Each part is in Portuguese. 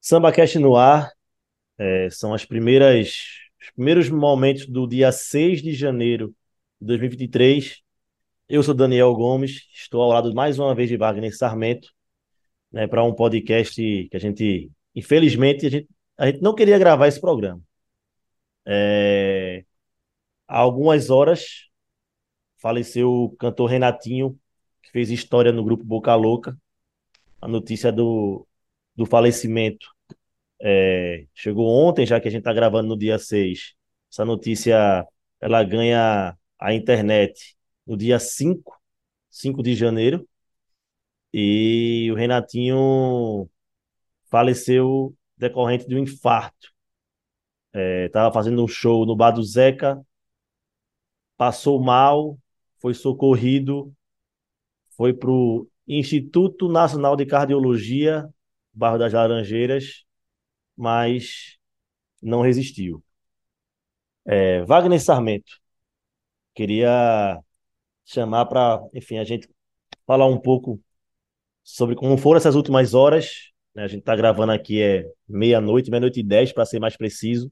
SambaCast no ar, são os primeiros momentos do dia 6 de janeiro de 2023. Eu sou Daniel Gomes, estou ao lado mais uma vez de Wagner Sarmento, né, para um podcast que infelizmente, a gente não queria gravar esse programa. Há algumas horas faleceu o cantor Renatinho, que fez história no grupo Boca Louca. A notícia do falecimento chegou ontem, já que a gente está gravando no dia 6. Essa notícia ela ganha a internet no dia 5 de janeiro, e o Renatinho faleceu decorrente de um infarto. Estava fazendo um show no Bar do Zeca, passou mal, foi socorrido, foi para o Instituto Nacional de Cardiologia, bairro das Laranjeiras, mas não resistiu. Wagner Sarmento, queria chamar para, enfim, a gente falar um pouco sobre como foram essas últimas horas, né? A gente está gravando aqui meia-noite, meia-noite e 10, para ser mais preciso.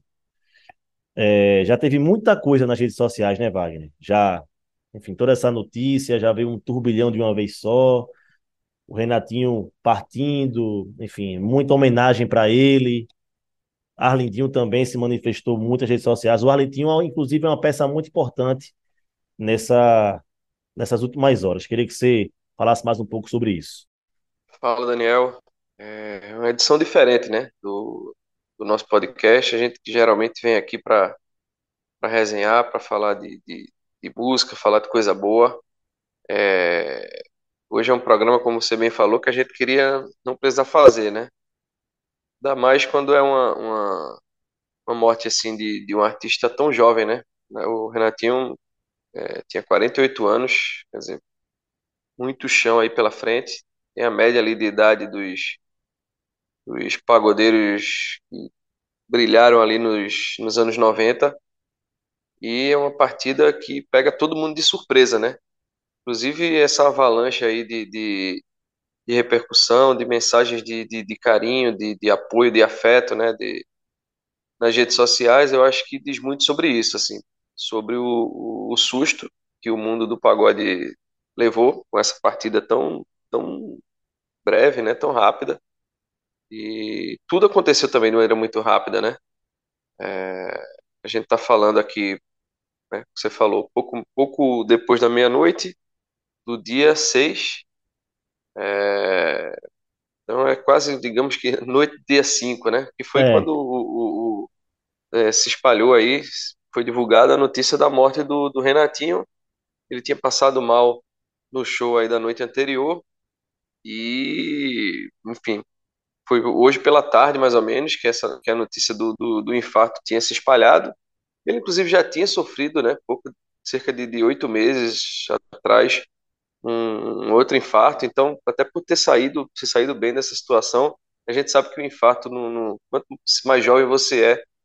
Já teve muita coisa nas redes sociais, né, Wagner? Já, enfim, toda essa notícia, já veio um turbilhão de uma vez só, o Renatinho partindo, enfim, muita homenagem para ele. Arlindinho também se manifestou muito nas redes sociais. O Arlindinho, inclusive, é uma peça muito importante nessa, nessas últimas horas. Queria que você falasse mais um pouco sobre isso. Fala, Daniel. É uma edição diferente, né, do nosso podcast. A gente que geralmente vem aqui para resenhar, para falar de música, falar de coisa boa. É, Hoje é um programa, como você bem falou, que a gente queria não precisar fazer, né? Ainda mais quando é uma morte assim de um artista tão jovem, né? O Renatinho tinha 48 anos, quer dizer, muito chão aí pela frente. Tem a média ali de idade dos pagodeiros brilharam ali nos anos 90 e é uma partida que pega todo mundo de surpresa, né? Inclusive essa avalanche aí de repercussão, de mensagens de carinho, de apoio, de afeto, né? Nas redes sociais, eu acho que diz muito sobre isso, assim, sobre o susto que o mundo do pagode levou com essa partida tão breve, né? Tão rápida. E tudo aconteceu também de maneira muito rápida, né? A gente está falando aqui, né? Você falou, pouco depois da meia-noite do dia 6, então é quase, digamos que noite do dia 5, né? Que foi quando É, se espalhou aí, foi divulgada a notícia da morte do Renatinho. Ele tinha passado mal no show aí da noite anterior e, enfim, foi hoje pela tarde, mais ou menos, que a notícia do infarto tinha se espalhado. Ele, inclusive, já tinha sofrido, né, cerca de 8 meses atrás, um outro infarto. Então, até por ter saído bem dessa situação, a gente sabe que o infarto, quanto mais jovem você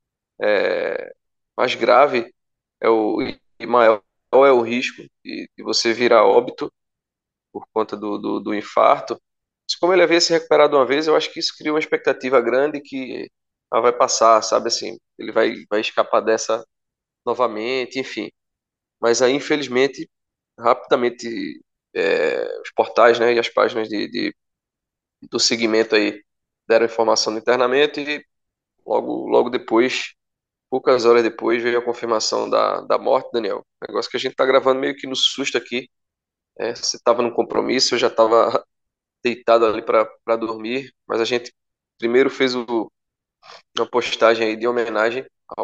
mais grave e maior é o risco de você virar óbito por conta do infarto. Mas como ele havia se recuperado uma vez, eu acho que isso cria uma expectativa grande que vai passar, sabe assim, ele vai escapar dessa novamente, enfim. Mas aí, infelizmente, rapidamente os portais, né, e as páginas do segmento aí deram informação do internamento e logo depois, poucas horas depois, veio a confirmação da morte, Daniel. Negócio que a gente tá gravando meio que no susto aqui. Você estava num compromisso, eu já estava deitado ali para dormir, mas a gente primeiro fez uma postagem aí de homenagem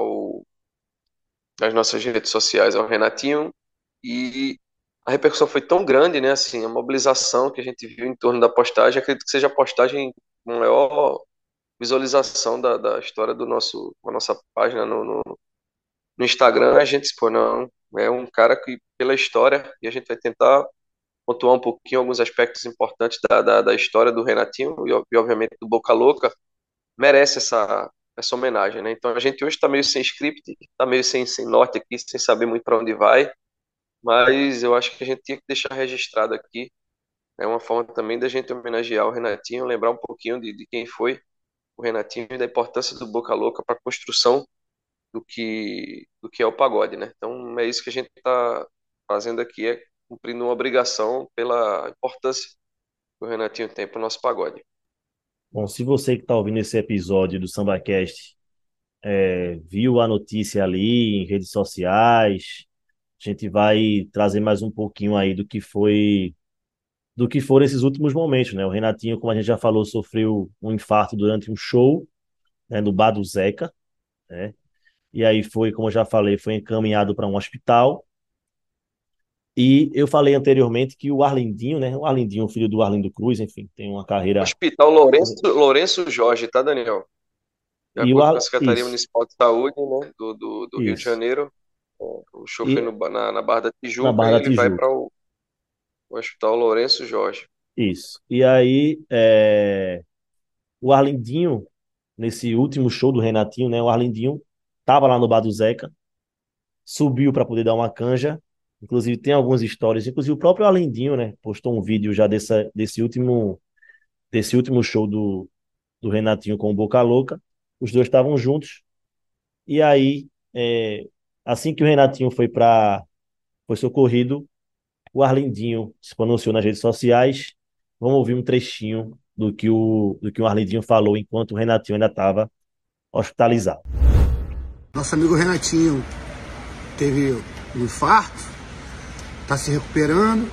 às nossas redes sociais, ao Renatinho, e a repercussão foi tão grande, né, assim, a mobilização que a gente viu em torno da postagem, acredito que seja a postagem com maior visualização da história da nossa página no Instagram. A gente, pô, não, é um cara que, pela história, e a gente vai tentar pontuar um pouquinho alguns aspectos importantes da história do Renatinho e obviamente, do Boca Louca, merece essa homenagem, né? Então a gente hoje está meio sem script, está meio sem norte aqui, sem saber muito para onde vai, mas eu acho que a gente tinha que deixar registrado aqui. É uma forma também da gente homenagear o Renatinho, lembrar um pouquinho de quem foi. o Renatinho e da importância do Boca Louca para a construção do que é o pagode, né? Então é isso que a gente está fazendo aqui, é cumprindo uma obrigação pela importância que o Renatinho tem para o nosso pagode. Bom, se você que está ouvindo esse episódio do SambaCast viu a notícia ali em redes sociais, a gente vai trazer mais um pouquinho aí do que foram esses últimos momentos, né? O Renatinho, como a gente já falou, sofreu um infarto durante um show, né, no Bar do Zeca, né? E aí foi, como eu já falei, foi encaminhado para um hospital. E eu falei anteriormente que o Arlindinho, né? O Arlindinho, filho do Arlindo Cruz, enfim, tem uma carreira. Hospital Lourenço Jorge, tá, Daniel? De E o acordo com Ar... a Secretaria Isso, Municipal de Saúde, né, do Rio de isso. Janeiro, o show foi E na Barra da na Tijuca Barra e da ele vai Tijuca. para o Hospital Lourenço Jorge. Isso. E aí, o Arlindinho, nesse último show do Renatinho, né? O Arlindinho tava lá no Bar do Zeca, subiu para poder dar uma canja. Inclusive, tem algumas histórias. Inclusive, o próprio Arlindinho, né? Postou um vídeo já desse último show do Renatinho com o Boca Louca. Os dois estavam juntos. E aí, assim que o Renatinho foi socorrido, o Arlindinho se pronunciou nas redes sociais. Vamos ouvir um trechinho do que o Arlindinho falou enquanto o Renatinho ainda estava hospitalizado. Nosso amigo Renatinho teve um infarto, está se recuperando.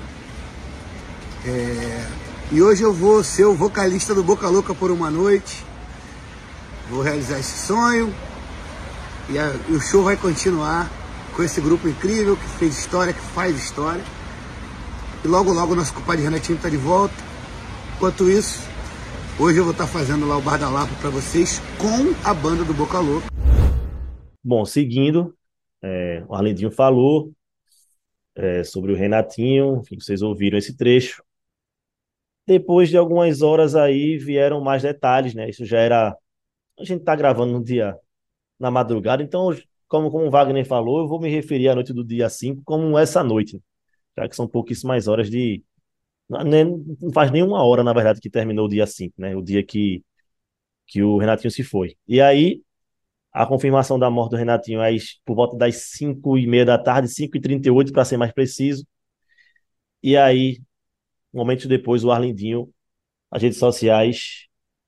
E hoje eu vou ser o vocalista do Boca Louca por uma noite. Vou realizar esse sonho. E o show vai continuar com esse grupo incrível que fez história, que faz história. E logo, logo o nosso compadre Renatinho está de volta. Enquanto isso, hoje eu vou estar fazendo lá o Bar da Lapa para vocês com a banda do Boca Louca. Bom, seguindo, o Arlindinho falou sobre o Renatinho, enfim, vocês ouviram esse trecho. Depois de algumas horas aí vieram mais detalhes, né? Isso já era. A gente tá gravando no dia na madrugada, então, como o Wagner falou, eu vou me referir à noite do dia 5 como essa noite, já que são pouquíssimas horas de. Não faz nem uma hora, na verdade, que terminou o dia 5, né? O dia que o Renatinho se foi. E aí, a confirmação da morte do Renatinho é por volta das 5:30 da tarde, 5:38 para ser mais preciso. E aí, momentos depois, o Arlindinho, as redes sociais,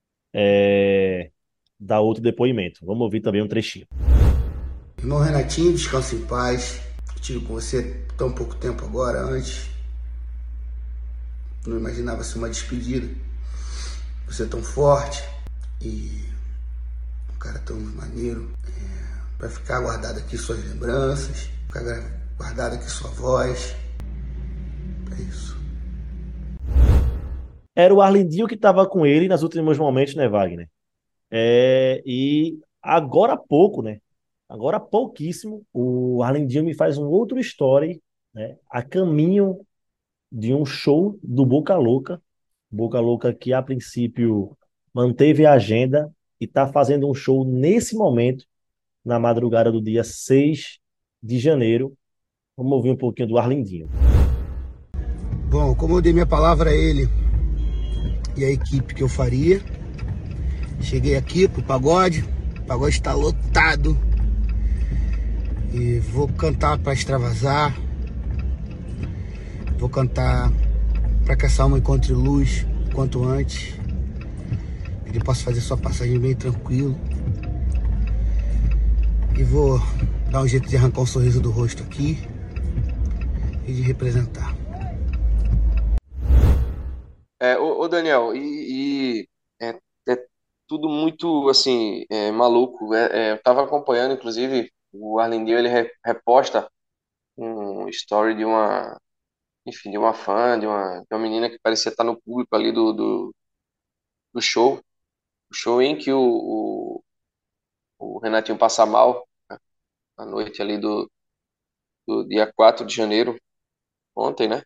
dá outro depoimento. Vamos ouvir também um trechinho. Irmão Renatinho, descanse em paz. Estive com você tão pouco tempo agora, antes. Não imaginava ser uma despedida. Você é tão forte e um cara tão maneiro. Vai ficar guardado aqui suas lembranças, ficar guardado aqui sua voz. É isso. Era o Arlindinho que estava com ele nos últimos momentos, né, Wagner? E agora há pouco, né? Agora há pouquíssimo, o Arlindinho me faz um outro story, né? A caminho de um show do Boca Louca. Boca Louca que a princípio manteve a agenda e está fazendo um show nesse momento, na madrugada do dia 6 de janeiro. Vamos ouvir um pouquinho do Arlindinho. Bom, como eu dei minha palavra a ele e a equipe que eu faria, cheguei aqui pro pagode. O pagode está lotado. E vou cantar para extravasar. Vou cantar para que essa alma encontre luz o quanto antes. Que ele possa fazer sua passagem bem tranquilo. E vou dar um jeito de arrancar um sorriso do rosto aqui e de representar. Ô Daniel, é tudo muito assim maluco. Eu estava acompanhando, inclusive, o Arlindinho ele reposta um story de uma, enfim, de uma fã, de uma menina que parecia estar no público ali do show, o show em que o Renatinho passa mal, né, na noite ali do dia 4 de janeiro, ontem, né?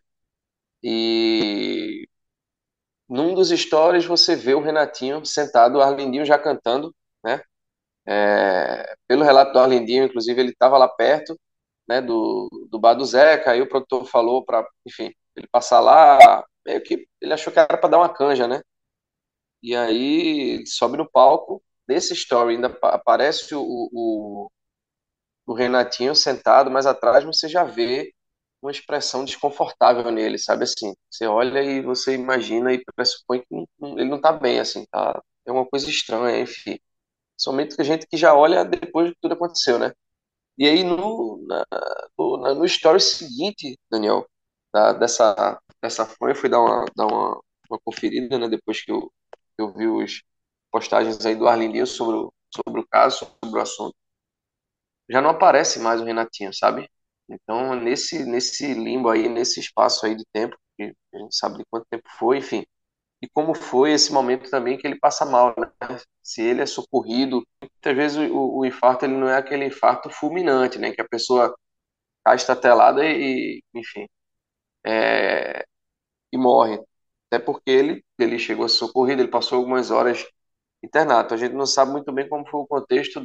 E num dos stories você vê o Renatinho sentado, o Arlindinho já cantando, né? Pelo relato do Arlindinho, inclusive, ele estava lá perto, né, do Bar do Zeca, aí o produtor falou para, enfim, ele passar lá, meio que ele achou que era para dar uma canja, né? e aí ele sobe no palco. Nesse story ainda aparece o Renatinho sentado, mas atrás você já vê uma expressão desconfortável nele, sabe assim? Você olha e você imagina e pressupõe que ele não tá bem, assim, tá? É uma coisa estranha, enfim. Somente que a gente que já olha depois que tudo aconteceu, né? E aí no story seguinte, Daniel, dessa foi, eu fui uma conferida, né? Depois que eu vi os postagens aí do Arlindinho sobre o caso, sobre o assunto, já não aparece mais o Renatinho, sabe? Então, nesse limbo aí, nesse espaço aí de tempo, que a gente sabe de quanto tempo foi, enfim, e como foi esse momento também que ele passa mal, né? Se ele é socorrido, muitas vezes o infarto ele não é aquele infarto fulminante, né? Que a pessoa cai estatelada enfim, e morre. Até porque ele chegou a ser socorrido, ele passou algumas horas internado. A gente não sabe muito bem como foi o contexto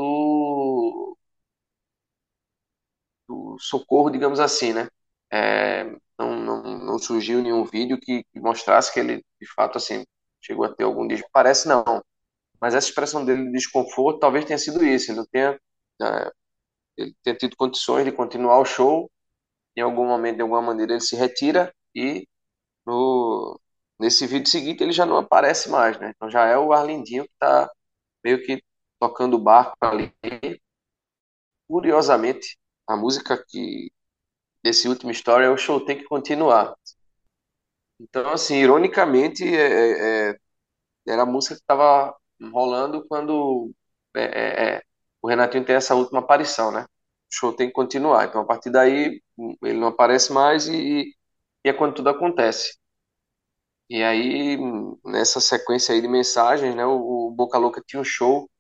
do socorro, digamos assim, né? É, não surgiu nenhum vídeo que mostrasse que ele, de fato, assim, chegou a ter algum desmaio. Parece não, mas essa expressão dele de desconforto talvez tenha sido isso. Ele não tenha, é, ele tenha tido condições de continuar o show. Em algum momento, de alguma maneira, ele se retira e nesse vídeo seguinte ele já não aparece mais, né? Então já é o Arlindinho que está meio que tocando o barco ali. Curiosamente, a música que desse último story é o show tem que continuar. Então, assim, ironicamente, era a música que estava rolando quando é, o Renatinho tem essa última aparição, né? O show tem que continuar. Então, a partir daí, ele não aparece mais e é quando tudo acontece. E aí, nessa sequência aí de mensagens, né? O Boca Louca tinha um show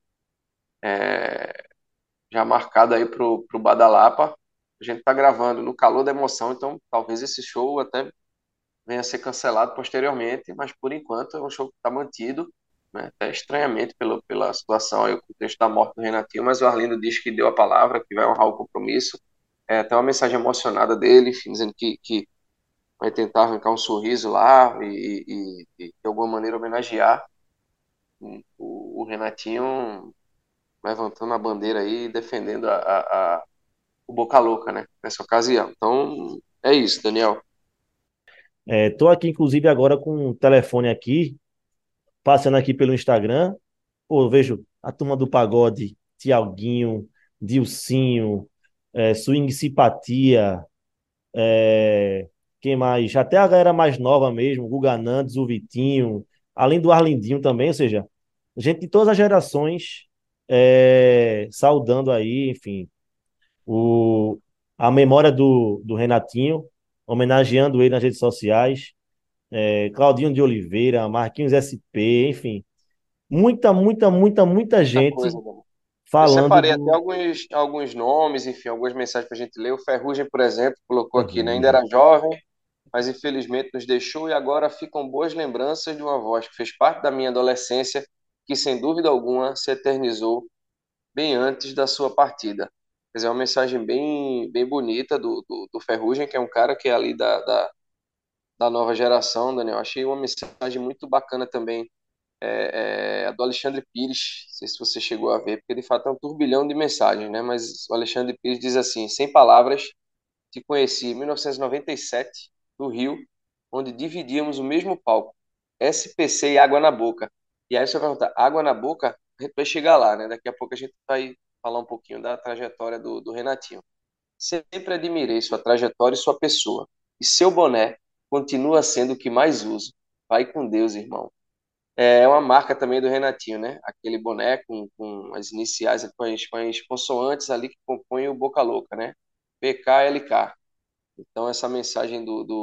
já marcado aí pro Badalapa. A gente tá gravando no calor da emoção, então talvez esse show até venha a ser cancelado posteriormente, mas por enquanto é um show que está mantido, né? Até estranhamente pela situação aí, o contexto da morte do Renatinho, mas o Arlindo diz que deu a palavra, que vai honrar o compromisso. É até uma mensagem emocionada dele, enfim, dizendo que vai tentar arrancar um sorriso lá e de alguma maneira homenagear o Renatinho levantando a bandeira aí e defendendo o Boca Louca, né, nessa ocasião. Então, é isso, Daniel. Tô aqui, inclusive, agora com o telefone aqui, passando aqui pelo Instagram. Pô, eu vejo a turma do pagode, Tiaguinho, Dilcinho, Swing Simpatia, quem mais? Até a galera mais nova mesmo, Guga Nandes, o Vitinho, além do Arlindinho também, ou seja, gente de todas as gerações saudando aí, enfim, o, a memória do Renatinho, homenageando ele nas redes sociais, Claudinho de Oliveira, Marquinhos SP, enfim, muita Muita gente coisa, Daniel. Eu falando separei até do alguns nomes, enfim, algumas mensagens para a gente ler. O Ferrugem, por exemplo, colocou aqui, né? Ainda Ferrugem. era jovem, mas infelizmente nos deixou e agora ficam boas lembranças de uma voz que fez parte da minha adolescência, que sem dúvida alguma se eternizou bem antes da sua partida. Quer dizer, é uma mensagem bem bonita do Ferrugem, que é um cara que é ali da nova geração, Daniel. Achei uma mensagem muito bacana também, a do Alexandre Pires, não sei se você chegou a ver, porque de fato é um turbilhão de mensagens, né? Mas o Alexandre Pires diz assim: sem palavras, te conheci em 1997, no Rio, onde dividíamos o mesmo palco, SPC e Água na Boca. E aí você vai perguntar, Água na Boca? A gente vai chegar lá, né? Daqui a pouco a gente vai falar um pouquinho da trajetória do Renatinho. Sempre admirei sua trajetória e sua pessoa. E seu boné continua sendo o que mais uso. Vai com Deus, irmão. É uma marca também do Renatinho, né? Aquele boné com as iniciais, com as consoantes ali que compõem o Boca Louca, né? PKLK. Então, essa mensagem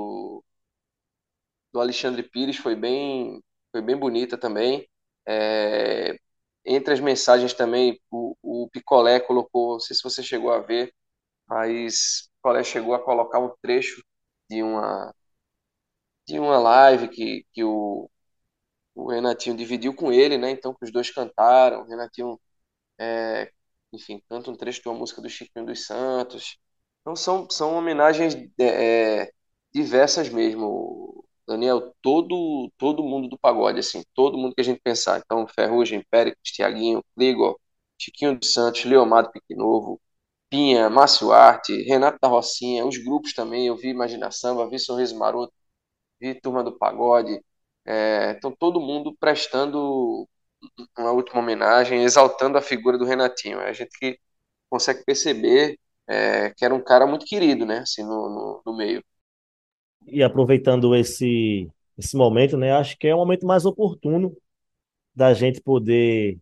do Alexandre Pires foi bem bonita também. É, entre as mensagens também, o Picolé colocou, não sei se você chegou a ver, mas o Picolé chegou a colocar um trecho de uma live que o Renatinho dividiu com ele, né? Então, que os dois cantaram. O Renatinho, enfim, canta um trecho de uma música do Chiquinho dos Santos. Então, são homenagens diversas mesmo, Daniel, todo mundo do pagode, assim, todo mundo que a gente pensar. Então, Ferrugem, Péricles, Tiaguinho, Igor, Chiquinho dos Santos, Leomar do Pique Novo, Pinha, Márcio Arte, Renato da Rocinha, os grupos também, eu vi Imagina Samba, vi Sorriso Maroto, vi Turma do Pagode. Então, todo mundo prestando uma última homenagem, exaltando a figura do Renatinho. A gente que consegue perceber que era um cara muito querido, né, assim, no meio. E aproveitando esse momento, né, acho que é o momento mais oportuno da gente poder,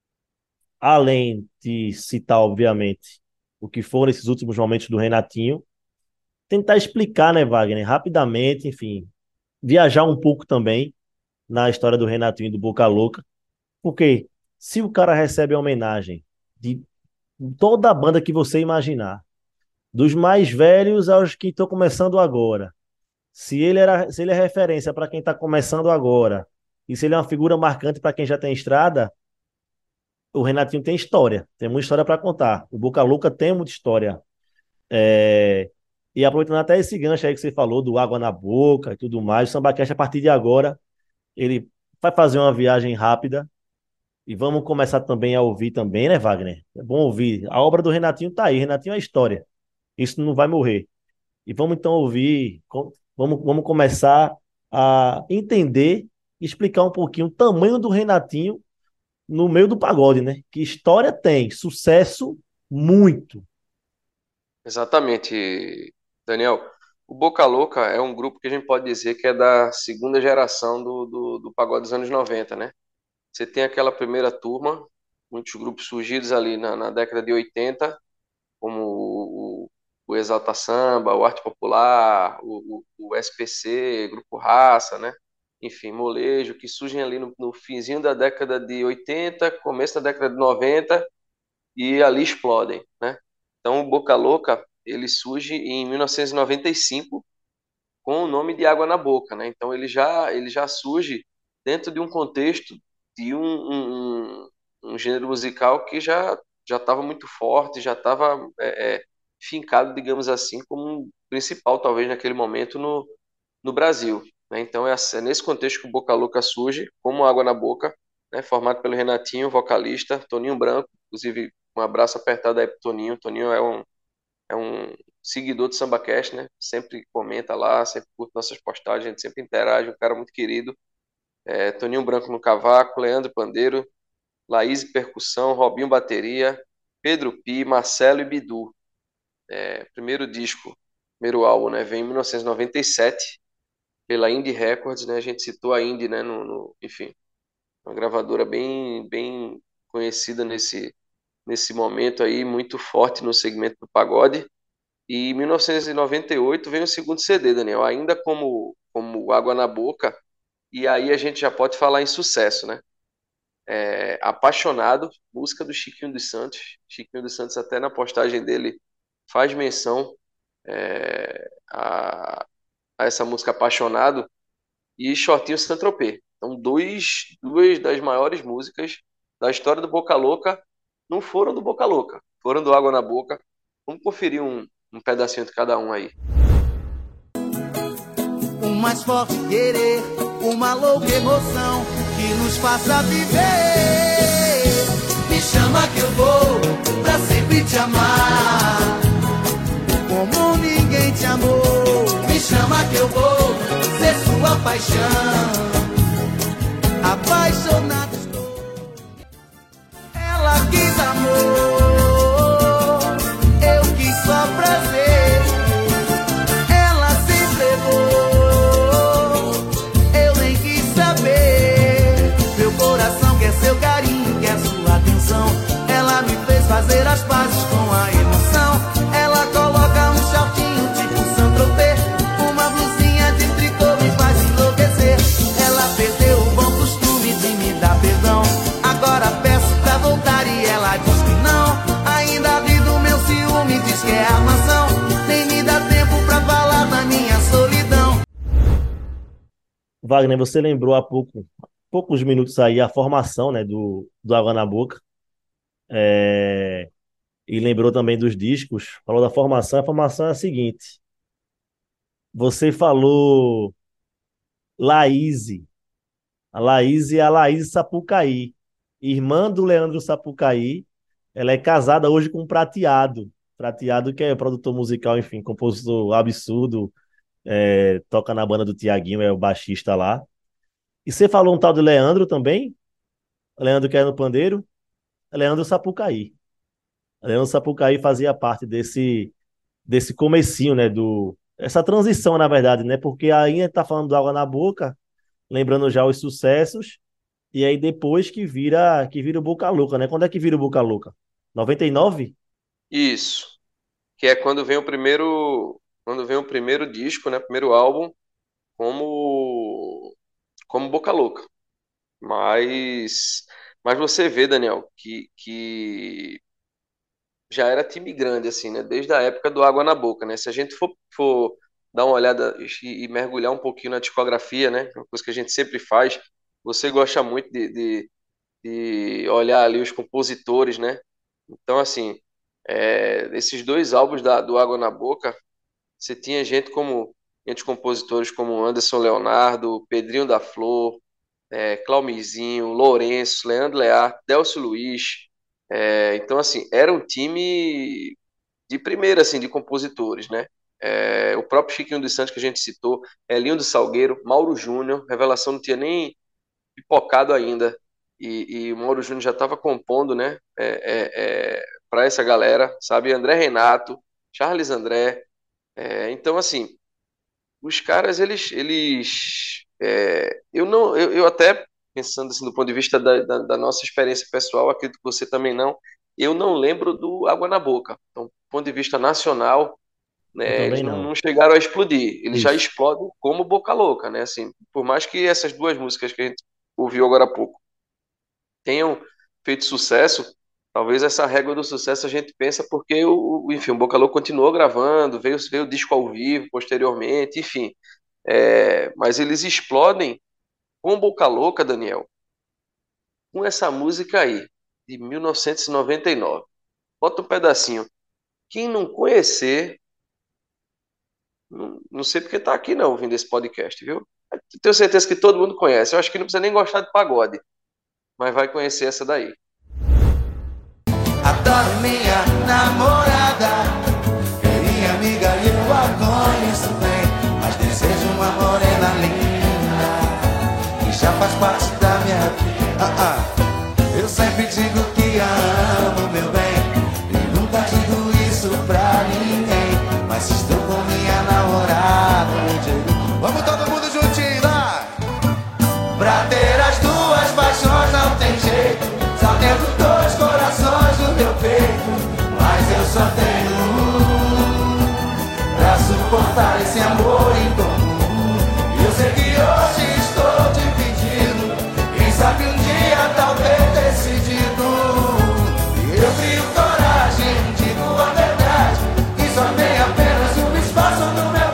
além de citar, obviamente, o que foram esses últimos momentos do Renatinho, tentar explicar, né, Wagner, rapidamente, enfim, viajar um pouco também na história do Renatinho e do Boca Louca, porque se o cara recebe a homenagem de toda a banda que você imaginar, dos mais velhos aos que estão começando agora, se ele é referência para quem está começando agora, e se ele é uma figura marcante para quem já tem estrada, o Renatinho tem história, tem muita história para contar. O Boca Louca tem muita história. É, E aproveitando até esse gancho aí que você falou do Água na Boca e tudo mais, o SambaCast, a partir de agora, ele vai fazer uma viagem rápida e vamos começar também a ouvir também, né, Wagner? É bom ouvir. A obra do Renatinho tá aí, Renatinho é história. Isso não vai morrer. E vamos então ouvir, vamos começar a entender e explicar um pouquinho o tamanho do Renatinho no meio do pagode, né? Que história tem, sucesso muito. Exatamente, Daniel. O Boca Louca é um grupo que a gente pode dizer que é da segunda geração do pagode dos anos 90, né? Você tem aquela primeira turma, muitos grupos surgidos ali na década de 80, como o Exalta Samba, o Arte Popular, o SPC, Grupo Raça, né? Enfim, Molejo, que surgem ali no finzinho da década de 80, começo da década de 90 e ali explodem, né? Então, o Boca Louca, ele surge em 1995 com o nome de Água na Boca, né? Então, ele já surge dentro de um contexto de um gênero musical que já estava muito forte, já estava fincado, digamos assim, como um principal, talvez, naquele momento no Brasil, né? Então, é nesse contexto que o Boca Louca surge, como Água na Boca, né? Formado pelo Renatinho, vocalista, Toninho Branco, inclusive um abraço apertado aí pro Toninho. Toninho é um seguidor do SambaCast, né? Sempre comenta lá, sempre curte nossas postagens, a gente sempre interage, um cara muito querido. Toninho Branco no cavaco, Leandro Pandeiro, Laís Percussão, Robinho Bateria, Pedro Pi, Marcelo e Bidu. Primeiro disco, primeiro álbum, né? Vem em 1997 pela Indie Records, né? A gente citou a Indie, né? Enfim, uma gravadora bem conhecida nesse momento aí, muito forte no segmento do pagode. E em 1998 vem o segundo CD, Daniel, ainda como Água na Boca, e aí a gente já pode falar em sucesso, né? Apaixonado, música do Chiquinho dos Santos. Chiquinho dos Santos, até na postagem dele, faz menção a essa música Apaixonado e Shortinho Saint-Tropez. Então, duas das maiores músicas da história do Boca Louca não foram do Boca Louca, foram do Água na Boca. Vamos conferir um pedacinho de cada um aí. Um mais forte querer, uma louca emoção que nos faça viver. Me chama que eu vou pra sempre te amar, como ninguém te amou. Me chama que eu vou ser sua paixão. Apaixonado estou. Ela quis amor, eu quis só prazer. Ela se entregou, eu nem quis saber. Meu coração quer seu carinho, quer sua atenção. Ela me fez fazer as pazes com a emoção. Ela coloca um shortinho tipo Saint-Tropez, uma blusinha de tricô me faz enlouquecer. Ela perdeu o bom costume de me dar perdão. Agora peço pra voltar e ela diz que não. Ainda vivo meu ciúme, diz que é armação. Nem me dá tempo pra falar da minha solidão. Wagner, você lembrou há poucos minutos aí a formação, né, do Água na Boca. É, E lembrou também dos discos. Falou da formação. A formação é a seguinte: você falou Laíse. A Laíse é a Laíse Sapucaí, irmã do Leandro Sapucaí. Ela é casada hoje com o Prateado. Prateado, que é produtor musical, enfim, compositor absurdo, toca na banda do Tiaguinho, é o baixista lá. E você falou um tal de Leandro também? Leandro que é no pandeiro? Leandro Sapucaí. Leandro Sapucaí fazia parte desse comecinho, né, essa transição, na verdade, né, porque ainda tá falando do Água na Boca, lembrando já os sucessos, e aí depois que vira o Boca Louca, né? Quando é que vira o Boca Louca? 99? Isso, que é quando vem o primeiro disco, né, primeiro álbum como Boca Louca. Mas mas você vê, Daniel, que já era time grande assim, né, desde a época do Água na Boca, né? Se a gente for dar uma olhada e mergulhar um pouquinho na discografia, né, uma coisa que a gente sempre faz, você gosta muito de olhar ali os compositores, né? Então, assim, esses dois álbuns do Água na Boca, você tinha gente compositores como Anderson Leonardo, Pedrinho da Flor, Claumizinho, Lourenço, Leandro Learte, Delcio Luiz. Então, assim, era um time de primeira, assim, de compositores, né? O próprio Chiquinho dos Santos que a gente citou, Elinho do Salgueiro, Mauro Júnior, Revelação não tinha nem pipocado ainda, e o Mauro Júnior já estava compondo, né, para essa galera, sabe? André Renato, Charles André. Então, assim, os caras, eu não, eu até pensando assim, do ponto de vista da nossa experiência pessoal, acredito que você também não, eu não lembro do Água na Boca. Então, do ponto de vista nacional, Eu né, também eles não não. chegaram a explodir, eles já Isso. explodem como Boca Louca, né? Assim, por mais que essas duas músicas que a gente ouviu agora há pouco tenham feito sucesso, talvez essa régua do sucesso a gente pensa porque enfim, o Boca Louca continuou gravando, veio o disco ao vivo posteriormente, enfim. Mas eles explodem com Boca Louca, Daniel, com essa música aí, de 1999. Bota um pedacinho. Quem não conhecer, não sei porque tá aqui não, ouvindo esse podcast, viu? Tenho certeza que todo mundo conhece. Eu acho que não precisa nem gostar de pagode, mas vai conhecer essa daí. Adoro minha namorada, queria amiga e eu a conheço bem, mas desejo uma morena linda, que já faz parte da minha vida. Eu sempre digo que a amo, meu bem, e nunca digo isso pra ninguém, mas se estou com minha namorada, eu digo, vamos todo mundo juntinho lá! Pra ter as duas paixões não tem jeito, só tendo dois corações no meu peito, mas eu só tenho um pra suportar esse amor em comum. Eu sei que hoje estou dividido, quem sabe um dia talvez decidido. Eu crio coragem, digo a verdade, que só tem apenas um espaço no meu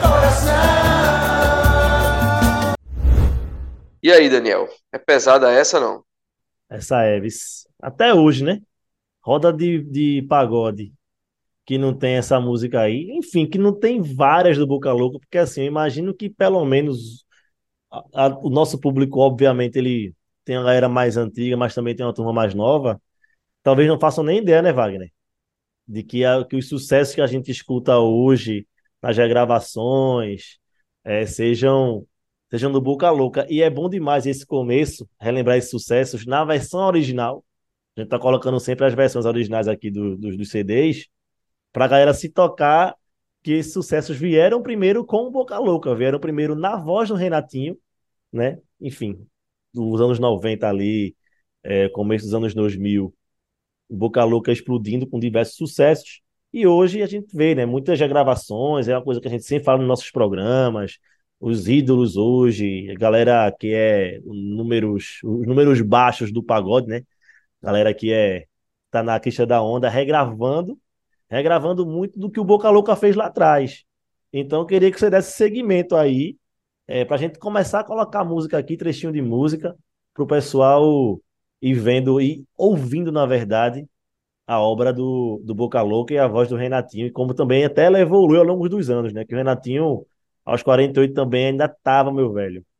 coração. E aí, Daniel? É pesada essa, não? Essa Eves. Até hoje, né? Roda de pagode que não tem essa música aí. Enfim, que não tem várias do Boca Louca, porque assim, eu imagino que pelo menos o nosso público, obviamente, ele tem a galera mais antiga, mas também tem uma turma mais nova. Talvez não façam nem ideia, né, Wagner? De que os sucessos que a gente escuta hoje nas regravações sejam do Boca Louca. E é bom demais esse começo, relembrar esses sucessos na versão original. A gente tá colocando sempre as versões originais aqui dos CDs, pra galera se tocar que esses sucessos vieram primeiro com o Boca Louca, vieram primeiro na voz do Renatinho, né? Enfim, dos anos 90 ali, começo dos anos 2000, o Boca Louca explodindo com diversos sucessos. E hoje a gente vê, né, muitas regravações, é uma coisa que a gente sempre fala nos nossos programas, os ídolos hoje, a galera que é os números baixos do pagode, né? Galera que tá na crista da onda, regravando muito do que o Boca Louca fez lá atrás. Então eu queria que você desse seguimento aí, para a gente começar a colocar música aqui, trechinho de música, para o pessoal ir vendo e ouvindo, na verdade, a obra do Boca Louca e a voz do Renatinho, e como também até ela evoluiu ao longo dos anos, né? Que o Renatinho, aos 48 também ainda tava, meu velho.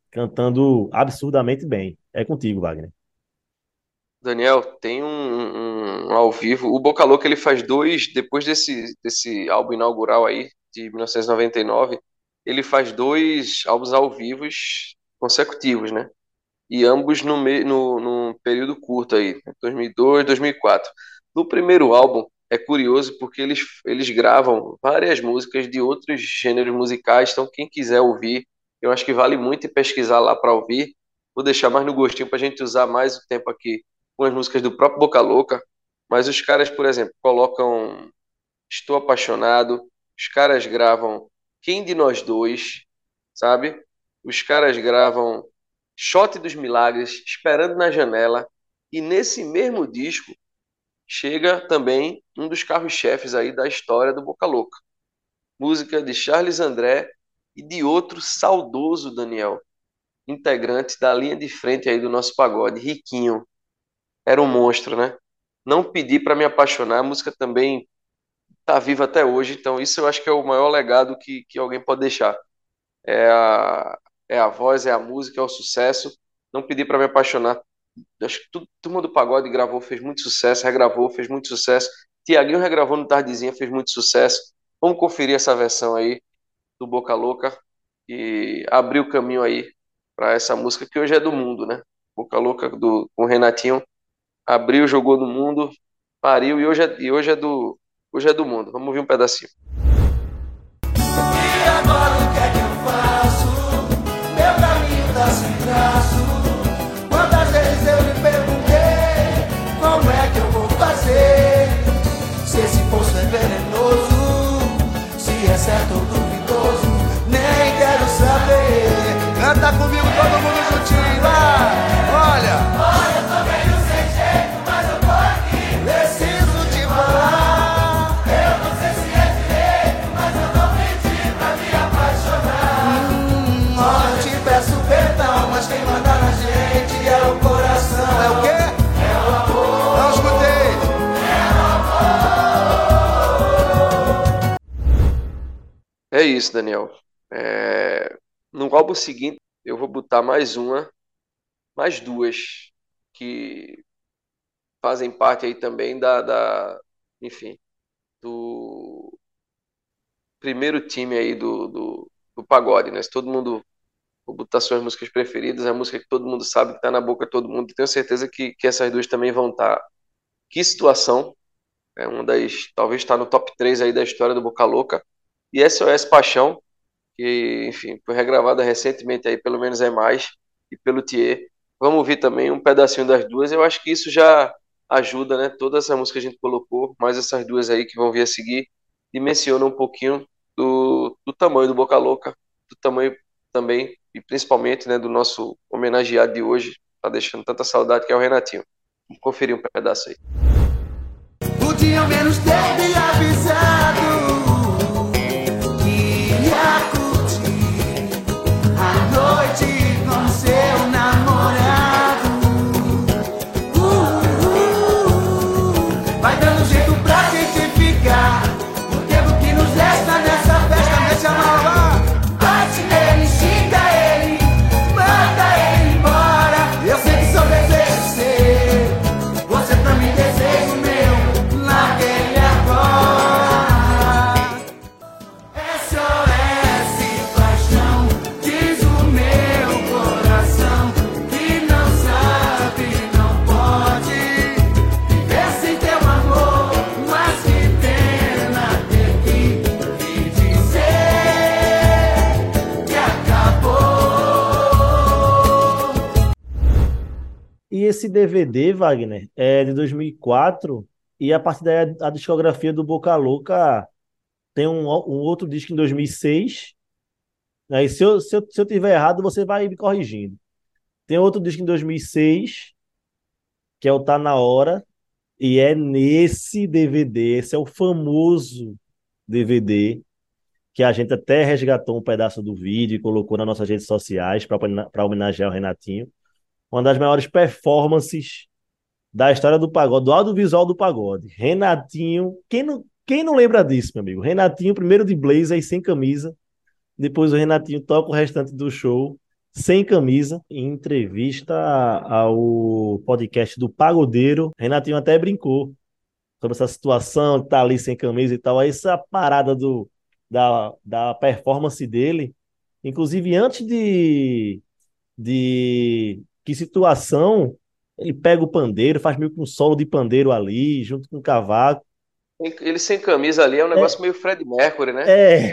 cantando absurdamente bem. É contigo, Wagner. Daniel, tem um ao vivo. O Boca Louca ele faz dois, depois desse álbum inaugural aí, de 1999, ele faz dois álbuns ao vivo consecutivos, né? E ambos num período curto aí, né? 2002, 2004. No primeiro álbum, é curioso porque eles gravam várias músicas de outros gêneros musicais, então quem quiser ouvir, eu acho que vale muito ir pesquisar lá para ouvir. Vou deixar mais no gostinho para a gente usar mais o tempo aqui com as músicas do próprio Boca Louca, mas os caras, por exemplo, colocam Estou Apaixonado, os caras gravam Quem de Nós Dois, sabe? Os caras gravam Shot dos Milagres, Esperando na Janela, e nesse mesmo disco chega também um dos carros-chefes aí da história do Boca Louca. Música de Charles André e de outro saudoso Daniel, integrante da linha de frente aí do nosso pagode, Riquinho. Era um monstro, né? Não Pedi para Me Apaixonar, a música também tá viva até hoje, então isso eu acho que é o maior legado que alguém pode deixar. É é a voz, é a música, é o sucesso. Não Pedi para Me Apaixonar. Acho que todo mundo do pagode gravou, fez muito sucesso, regravou, fez muito sucesso. Tiaguinho regravou no Tardezinha, fez muito sucesso. Vamos conferir essa versão aí do Boca Louca e abrir o caminho aí para essa música que hoje é do mundo, né? Boca Louca com o Renatinho abriu, jogou no mundo, pariu hoje é do mundo. Vamos ouvir um pedacinho. E agora o que é que eu faço? Meu caminho tá sem traço. Quantas vezes eu me perguntei como é que eu vou fazer? Se esse poço é venenoso, se é certo ou duvidoso, nem quero saber. Canta comigo todo mundo juntinho, vai! Olha! Olha, tô meio sem jeito, mas eu tô aqui. Preciso te falar. Eu não sei se é direito, mas eu não pedi pra me apaixonar. Olha, eu te peço perdão, mas quem manda na gente é o coração. É o quê? É o amor. Não escutei. É isso, Daniel. No álbum seguinte, eu vou botar mais duas, que fazem parte aí também enfim, do primeiro time aí do pagode, né? Se todo mundo for botar suas músicas preferidas, a música que todo mundo sabe que tá na boca de todo mundo, tenho certeza que essas duas também vão estar. Que Situação, é uma das, talvez está no top 3 aí da história do Boca Louca, e SOS Paixão, que, enfim, foi regravada recentemente aí, pelo menos é mais, e pelo Thier. Vamos ouvir também um pedacinho das duas. Eu acho que isso já ajuda, né? Toda essa música que a gente colocou, mais essas duas aí que vão vir a seguir, dimensiona um pouquinho do tamanho do Boca Louca, do tamanho também, e principalmente, né, do nosso homenageado de hoje, tá deixando tanta saudade, que é o Renatinho. Vamos conferir um pedaço aí. Podia ao menos ter me avisado que ia curtir a noite com seu namorado. Vai dando jeito pra gente ficar. O tempo que nos resta nessa festa, deixa nova. Bate nele, xinga ele, manda ele embora. Eu sei que só desejo ser, você também deseja o meu. Larga ele agora. SOS paixão, diz o meu coração que não sabe, não pode viver sem teu amor, mas que pena ter que dizer que acabou. E esse DVD, Wagner, é de 2004, e a partir daí a discografia do Boca Louca tem um outro disco em 2006. Aí, se eu tiver errado, você vai me corrigindo. Tem outro disco em 2006, que é o Tá Na Hora, e é nesse DVD, esse é o famoso DVD, que a gente até resgatou um pedaço do vídeo e colocou nas nossas redes sociais para homenagear o Renatinho. Uma das maiores performances da história do pagode, do audiovisual do pagode. Renatinho, quem não lembra disso, meu amigo? Renatinho, primeiro de blazer e sem camisa, depois o Renatinho toca o restante do show sem camisa, em entrevista ao podcast do Pagodeiro. Renatinho até brincou sobre essa situação, que tá ali sem camisa e tal. Aí essa parada da performance dele, inclusive antes de que situação, ele pega o pandeiro, faz meio que um solo de pandeiro ali, junto com o cavaco. Ele sem camisa ali é um É, negócio meio Fred Mercury, né?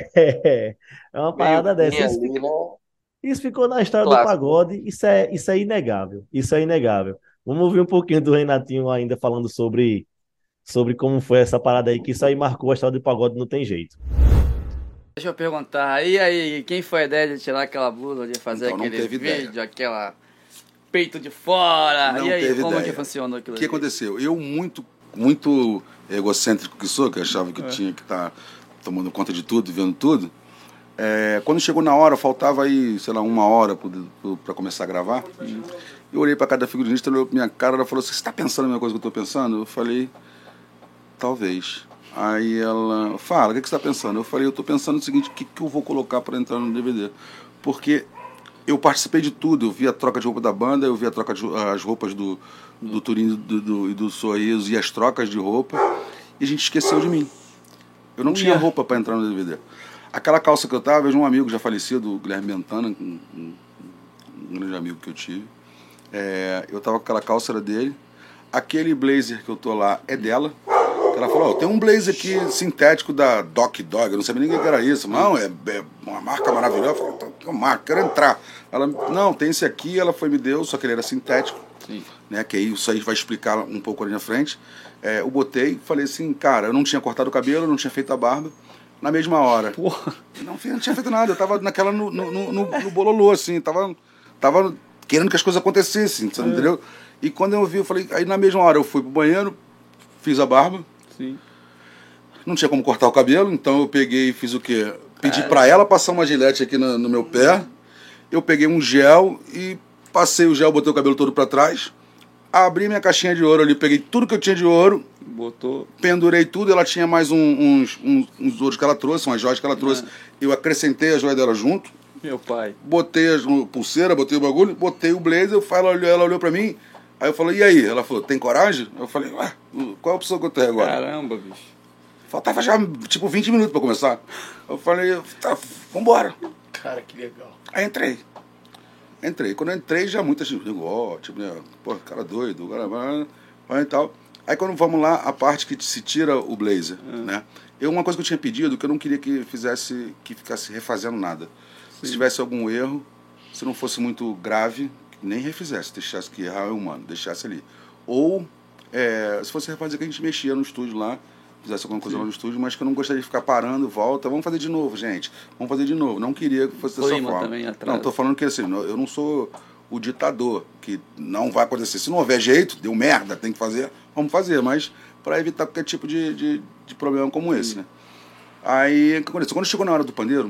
é uma Meio parada dessa. Queen ali, né? Isso ficou na história do Clássico. pagode, isso é inegável. Isso é inegável. Vamos ouvir um pouquinho do Renatinho ainda falando sobre como foi essa parada aí, que isso aí marcou a história do pagode, não tem jeito. Deixa eu perguntar, e aí, quem foi a ideia de tirar aquela blusa, de fazer Então, não aquele teve ideia. vídeo, aquela peito de fora? Não E aí, teve como ideia. que funcionou aquilo O que ali? aconteceu? Eu, muito egocêntrico que sou, que achava que tinha que estar tomando conta de tudo, vendo tudo, quando chegou na hora, faltava aí, sei lá, 1 hora para começar a gravar, eu olhei para cada figurinista, ela olhou pra minha cara, ela falou assim, você está pensando a mesma coisa que eu estou pensando? Eu falei, talvez. Aí ela, fala, o que você está pensando? Eu falei, eu estou pensando o seguinte, o que eu vou colocar para entrar no DVD? Porque eu participei de tudo, eu vi a troca de roupa da banda, eu vi a troca as roupas do Turim e do Sorriso e as trocas de roupa, e a gente esqueceu de mim. Eu não tinha roupa para entrar no DVD. Aquela calça que eu tava, vejo um amigo já falecido, o Guilherme Mentana, um grande amigo que eu tive. Eu tava com aquela calça, era dele. Aquele blazer que eu tô lá é dela. Ela falou, tem um blazer aqui sintético da Doc Dog, eu não sabia nem o que era isso. Não, é uma marca maravilhosa. Eu falei, que marca, quero entrar. Ela, não, tem esse aqui, ela me deu, só que ele era sintético. Sim. Né, que aí isso aí vai explicar um pouco ali na frente. Eu botei, falei assim, cara, eu não tinha cortado o cabelo, não tinha feito a barba. Na mesma hora. Porra. Não tinha feito nada, eu tava naquela no bololô, assim, tava querendo que as coisas acontecessem, você entendeu? E quando eu vi, eu falei, aí na mesma hora eu fui pro banheiro, fiz a barba. Sim. Não tinha como cortar o cabelo, então eu peguei e fiz o quê? Pedi pra ela passar uma gilete aqui no meu pé. Eu peguei um gel e passei o gel, botei o cabelo todo pra trás. Abri minha caixinha de ouro ali, peguei tudo que eu tinha de ouro, pendurei tudo. Ela tinha mais uns ouros que ela trouxe, umas joias que ela trouxe. Eu acrescentei a joia dela junto. Meu pai. Botei a pulseira, botei o bagulho, botei o blazer. Ela olhou pra mim. Aí eu falei, e aí? Ela falou, tem coragem? Eu falei, ué, qual é a opção que eu tenho agora? Caramba, bicho. Faltava já, tipo, 20 minutos pra começar. Eu falei, tá, vambora. Cara, que legal. Aí entrei. Quando eu entrei, já muita gente, tipo, né, pô, cara doido, cara vai e tal. Aí quando vamos lá, a parte que se tira o blazer, né? Uma coisa que eu tinha pedido, que eu não queria que ficasse refazendo nada. Se tivesse algum erro, se não fosse muito grave, nem refizesse, deixasse que errar é humano, deixasse ali. Ou, se fosse refazer, que a gente mexia no estúdio lá, fizesse alguma coisa lá no estúdio, mas que eu não gostaria de ficar parando, volta, vamos fazer de novo, gente, vamos fazer de novo. Não queria que fosse dessa forma. Também não, tô falando que assim, eu não sou o ditador, que não vai acontecer. Se não houver jeito, deu merda, tem que fazer, vamos fazer, mas para evitar qualquer tipo de problema como esse, né? Aí, o que aconteceu? Quando chegou na hora do pandeiro,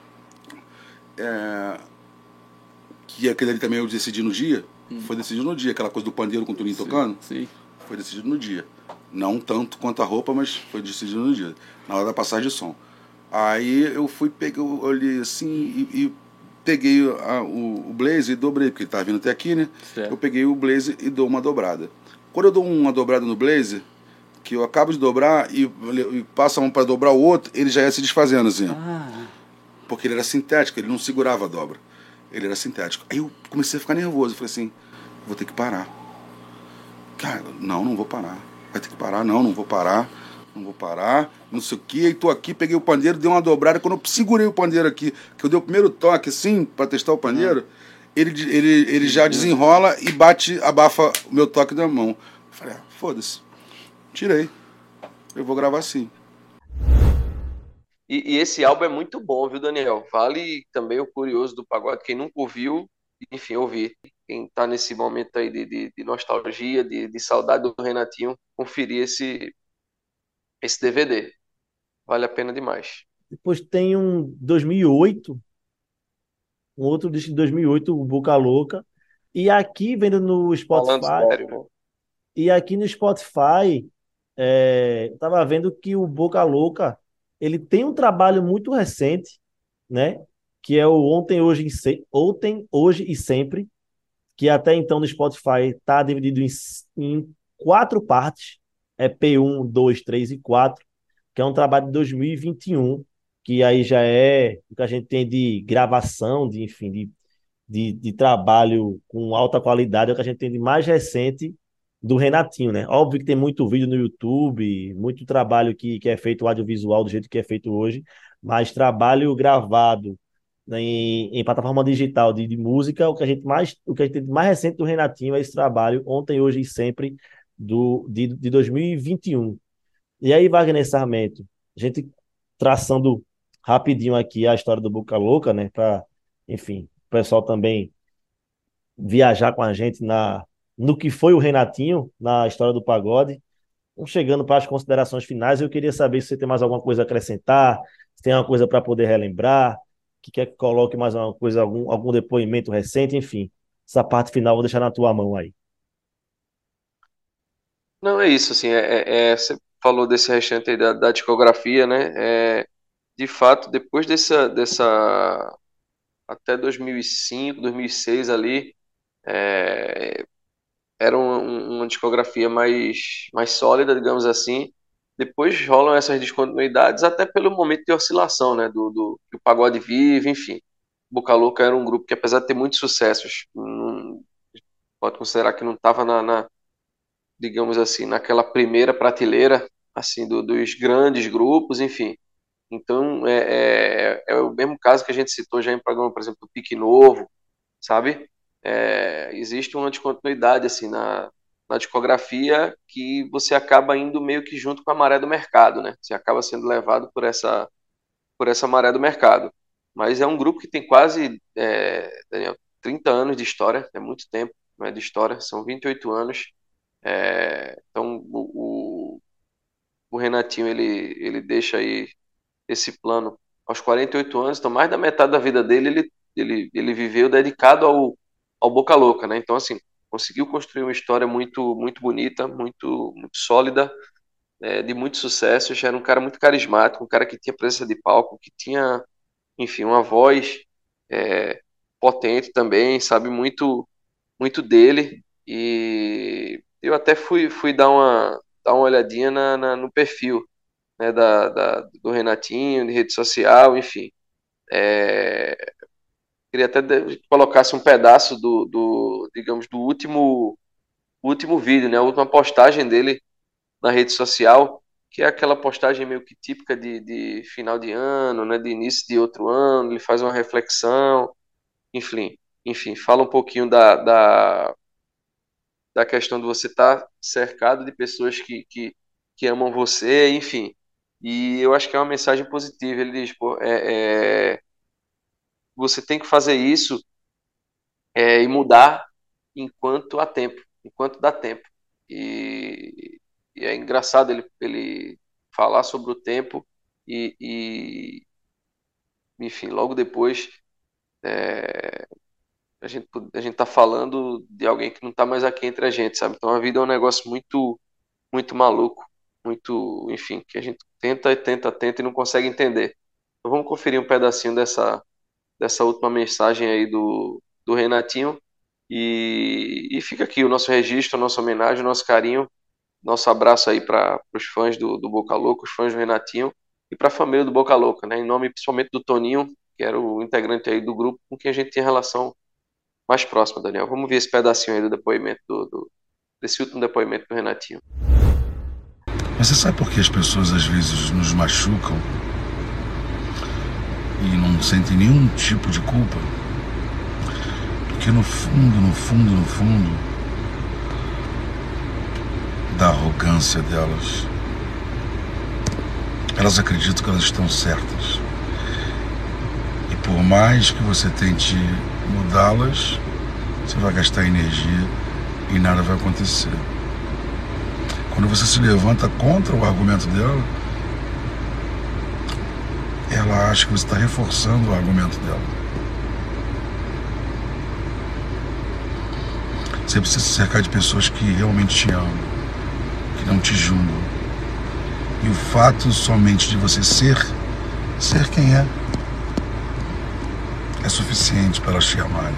que aquele ali também eu decidi no dia, foi decidido no dia, aquela coisa do pandeiro com o Turim tocando, foi decidido no dia. Não tanto quanto a roupa, mas foi decidido no dia, na hora da passagem de som. Aí eu olhei assim e peguei o blazer e dobrei, porque ele estava vindo até aqui, né? Certo. Eu peguei o blazer e dou uma dobrada. Quando eu dou uma dobrada no blazer, que eu acabo de dobrar e passo a mão para dobrar o outro, ele já ia se desfazendo assim. Porque ele era sintético, ele não segurava a dobra. Ele era sintético. Aí eu comecei a ficar nervoso. Eu falei assim, vou ter que parar. Cara, não vou parar. Vai ter que parar, não vou parar. Não sei o que. Aí tô aqui, peguei o pandeiro, dei uma dobrada. Quando eu segurei o pandeiro aqui, que eu dei o primeiro toque assim, pra testar o pandeiro, ele já desenrola e abafa o meu toque da mão. Eu falei, foda-se. Tirei. Eu vou gravar assim. E esse álbum é muito bom, viu, Daniel? Vale também o Curioso do Pagode. Quem nunca ouviu, enfim, ouvir. Quem tá nesse momento aí de nostalgia, de saudade do Renatinho, conferir esse DVD. Vale a pena demais. Depois tem um 2008, um outro disco de 2008, o Boca Louca. E aqui, vendo no Falando Spotify, sério, né? e aqui no Spotify, eu tava vendo que o Boca Louca, ele tem um trabalho muito recente, né? que é o Ontem, Hoje e Sempre, que até então no Spotify está dividido em 4 partes, é P1, 2, 3 e 4, que é um trabalho de 2021, que aí já é o que a gente tem de gravação, enfim, de trabalho com alta qualidade, é o que a gente tem de mais recente do Renatinho, né? Óbvio que tem muito vídeo no YouTube, muito trabalho que é feito audiovisual do jeito que é feito hoje, mas trabalho gravado, né, em plataforma digital de música, o que a gente tem de mais recente do Renatinho é esse trabalho, Ontem, Hoje e Sempre, de 2021. E aí, Wagner Sarmento, a gente traçando rapidinho aqui a história do Boca Louca, né? Para, enfim, o pessoal também viajar com a gente no que foi o Renatinho na história do pagode. Vamos chegando para as considerações finais. Eu queria saber se você tem mais alguma coisa a acrescentar, se tem uma coisa para poder relembrar, que quer que coloque mais uma coisa, algum depoimento recente, enfim. Essa parte final eu vou deixar na tua mão aí. Não, é isso, assim, você falou desse restante aí da discografia, né? De fato, depois dessa até 2005, 2006 ali, é, era uma discografia mais sólida, digamos assim. Depois rolam essas descontinuidades, até pelo momento de oscilação, né? Que o pagode vive, enfim. Boca Louca era um grupo que, apesar de ter muitos sucessos, pode considerar que não estava digamos assim, naquela primeira prateleira, assim, dos grandes grupos, enfim. Então, é o mesmo caso que a gente citou já em programa, por exemplo, do Pique Novo, sabe? Existe uma descontinuidade, assim, na discografia que você acaba indo meio que junto com a maré do mercado, né? Você acaba sendo levado por essa maré do mercado. Mas é um grupo que tem quase, Daniel, 30 anos de história, é muito tempo, não é, de história, são 28 anos. Então, o Renatinho, ele deixa aí esse plano aos 48 anos, então mais da metade da vida dele ele viveu dedicado ao Boca Louca, né? Então, assim, conseguiu construir uma história muito, muito bonita, muito, muito sólida, de muito sucesso. Já era um cara muito carismático, um cara que tinha presença de palco, que tinha, enfim, uma voz potente também, sabe, muito, muito dele. E eu até fui dar uma olhadinha no perfil, né, do Renatinho, de rede social, enfim. Queria até que colocasse um pedaço digamos, do último vídeo, né, a última postagem dele na rede social, que é aquela postagem meio que típica de final de ano, né, de início de outro ano. Ele faz uma reflexão, enfim, fala um pouquinho da questão de você estar cercado de pessoas que amam você, enfim. E eu acho que é uma mensagem positiva. Ele diz, pô, você tem que fazer isso, e mudar enquanto há tempo, enquanto dá tempo. E é engraçado ele falar sobre o tempo e enfim, logo depois, é, a gente tá falando de alguém que não tá mais aqui entre a gente, sabe? Então a vida é um negócio muito, muito maluco, muito, enfim, que a gente tenta e tenta e não consegue entender. Então vamos conferir um pedacinho dessa última mensagem aí do Renatinho. E fica aqui o nosso registro, a nossa homenagem, o nosso carinho, nosso abraço aí para os fãs do Boca Louca, os fãs do Renatinho, e para a família do Boca Louca, né? Em nome principalmente do Toninho, que era o integrante aí do grupo com quem a gente tinha relação mais próxima, Daniel. Vamos ver esse pedacinho aí do depoimento, desse último depoimento do Renatinho. Mas você sabe por que as pessoas às vezes nos machucam e não sentem nenhum tipo de culpa? Porque no fundo, da arrogância delas, elas acreditam que elas estão certas. E por mais que você tente mudá-las, você vai gastar energia e nada vai acontecer. Quando você se levanta contra o argumento dela, ela acha que você está reforçando o argumento dela. Você precisa se cercar de pessoas que realmente te amam, que não te julgam. E o fato somente de você ser quem é, é suficiente para elas te amarem.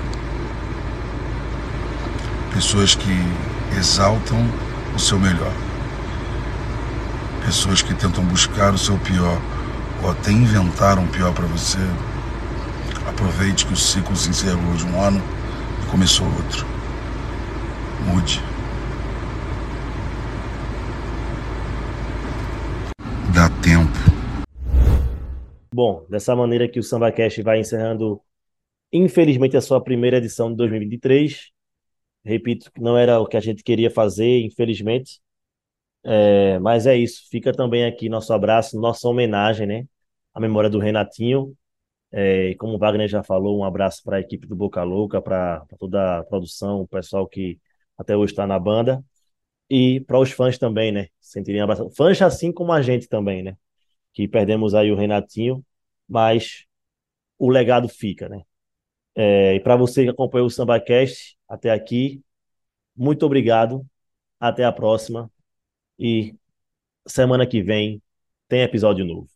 Pessoas que exaltam o seu melhor. Pessoas que tentam buscar o seu pior ou até inventar um pior para você. Aproveite que o ciclo se encerrou de um ano e começou outro. Mude. Dá tempo. Bom, dessa maneira que o SambaCast vai encerrando, infelizmente, a sua primeira edição de 2023. Repito que não era o que a gente queria fazer, infelizmente. Mas é isso. Fica também aqui nosso abraço, nossa homenagem, né? À memória do Renatinho. E como o Wagner já falou, um abraço para a equipe do Boca Louca, para toda a produção, o pessoal que até hoje está na banda. E para os fãs também, né? Sentirem abraço. Fãs assim como a gente também, né? Que perdemos aí o Renatinho, mas o legado fica, né? E para você que acompanhou o SambaCast até aqui, muito obrigado. Até a próxima. E semana que vem tem episódio novo.